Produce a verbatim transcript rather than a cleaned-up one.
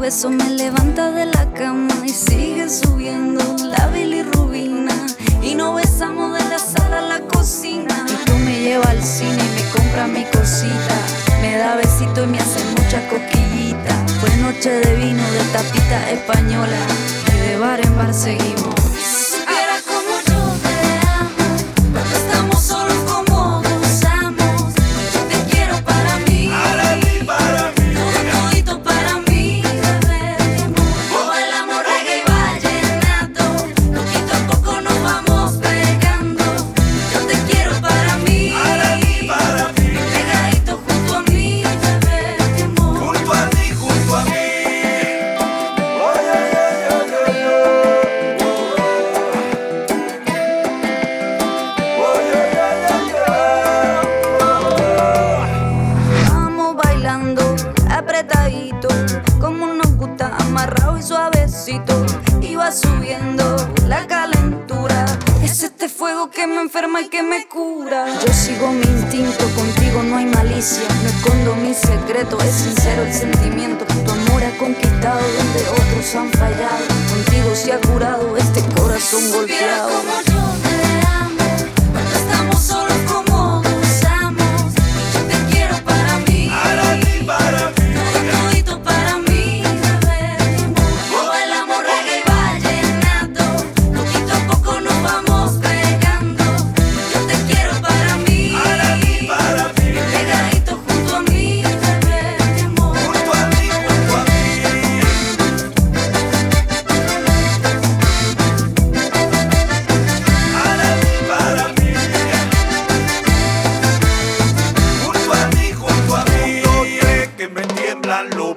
beso me levanta de la cama y sigue subiendo la bilirrubina. Y nos besamos de la sala a la cocina. Y tú me llevas al cine y me compras mi cosita. Me da besito y me hace muchas cosquillitas. Fue noche de vino, de tapita española, y de bar en bar seguimos. Supiera como yo te amo, cuando estamos solos como gozamos. Yo te quiero para mí, para mí, para mí, todo todito para mí, bebé. O bailamos reggae y vallenato, poquito a poco nos vamos pegando. Yo te quiero para mí, para mí, para mí, pegadito junto a mí, bebé, mi amor. junto a mí, junto a mí. Vamos bailando apretadito, como nos gusta, amarrado y suavecito. Y va subiendo la calentura. Es este fuego que me enferma y que me cura. Yo sigo mi instinto, contigo no hay malicia. No escondo mis secretos, es sincero el sentimiento. Tu amor ha conquistado donde otros han fallado. Contigo se ha curado este corazón golpeado. Como yo te amo, cuando estamos solos como gozamos. Yo te quiero para mí, Para mí, para mí, todo todito para mí, bebé. O bailamos reggae y vallenato, poquito a poco nos vamos pegando. Yo te quiero para mí, para mí, para mí, pegadito junto a mí, bebé, mi amor. junto a mí, junto a mí. Para mí, para mí, junto a mí, junto a mí. Dos, tres, que me tiemblan los